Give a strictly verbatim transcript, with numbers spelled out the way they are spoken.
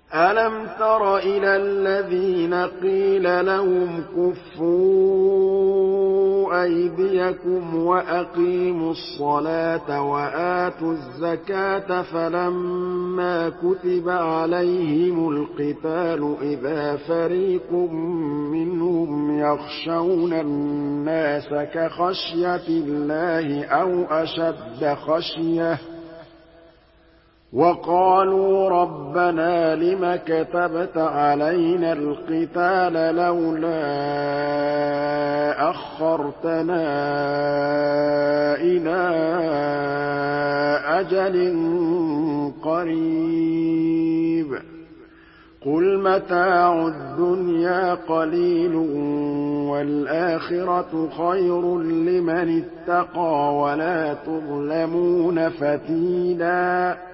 أَلَمْ تَرَ إِلَى الَّذِينَ قِيلَ لَهُمْ كُفُّوا أَيْدِيَكُمْ وَأَقِيمُوا الصَّلَاةَ وَآتُوا الزَّكَاةَ فَلَمَّا كُتِبَ عَلَيْهِمُ الْقِتَالُ إِذَا فَرِيقٌ مِّنْهُمْ يَخْشَوْنَ النَّاسَ كَخَشْيَةِ اللَّهِ أَوْ أَشَدَّ خَشْيَةً وَقَالُوا رَبَّنَا لِمَ كَتَبْتَ عَلَيْنَا الْقِتَالَ لَوْلَا أَخَّرْتَنَا إِلَىٰ أَجَلٍ قَرِيبٍ ۗ قُلْ مَتَاعُ الدُّنْيَا قَلِيلٌ وَالْآخِرَةُ خَيْرٌ لِّمَنِ اتَّقَىٰ وَلَا تُظْلَمُونَ فَتِيلًا